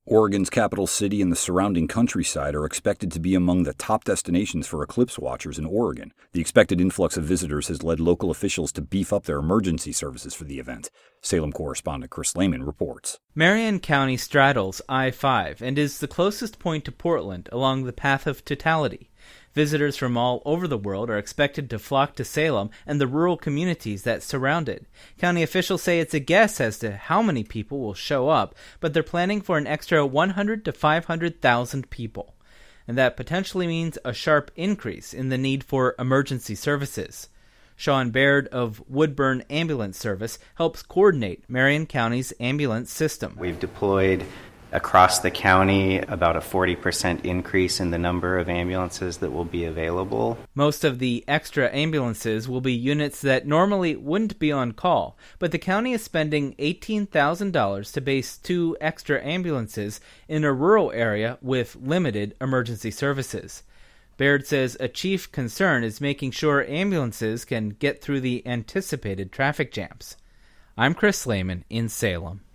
Oregon's capital city and the surrounding countryside are expected to be among the top destinations for eclipse watchers in Oregon. The expected influx of visitors has led local officials to beef up their emergency services for the event. Salem correspondent Chris Lehman reports. Marion County straddles I-5 and is the closest point to Portland along the path of totality. Visitors from all over the world are expected to flock to Salem and the rural communities that surround it. County officials say it's a guess as to how many people will show up, but they're planning for an extra 100 to 500,000 people. And that potentially means a sharp increase in the need for emergency services. Sean Baird of Woodburn Ambulance Service helps coordinate Marion County's ambulance system. We've deployed across the county about a 40% increase in the number of ambulances that will be available. Most of the extra ambulances will be units that normally wouldn't be on call, but the county is spending $18,000 to base 2 extra ambulances in a rural area with limited emergency services. Baird says a chief concern is making sure ambulances can get through the anticipated traffic jams. I'm Chris Lehman in Salem.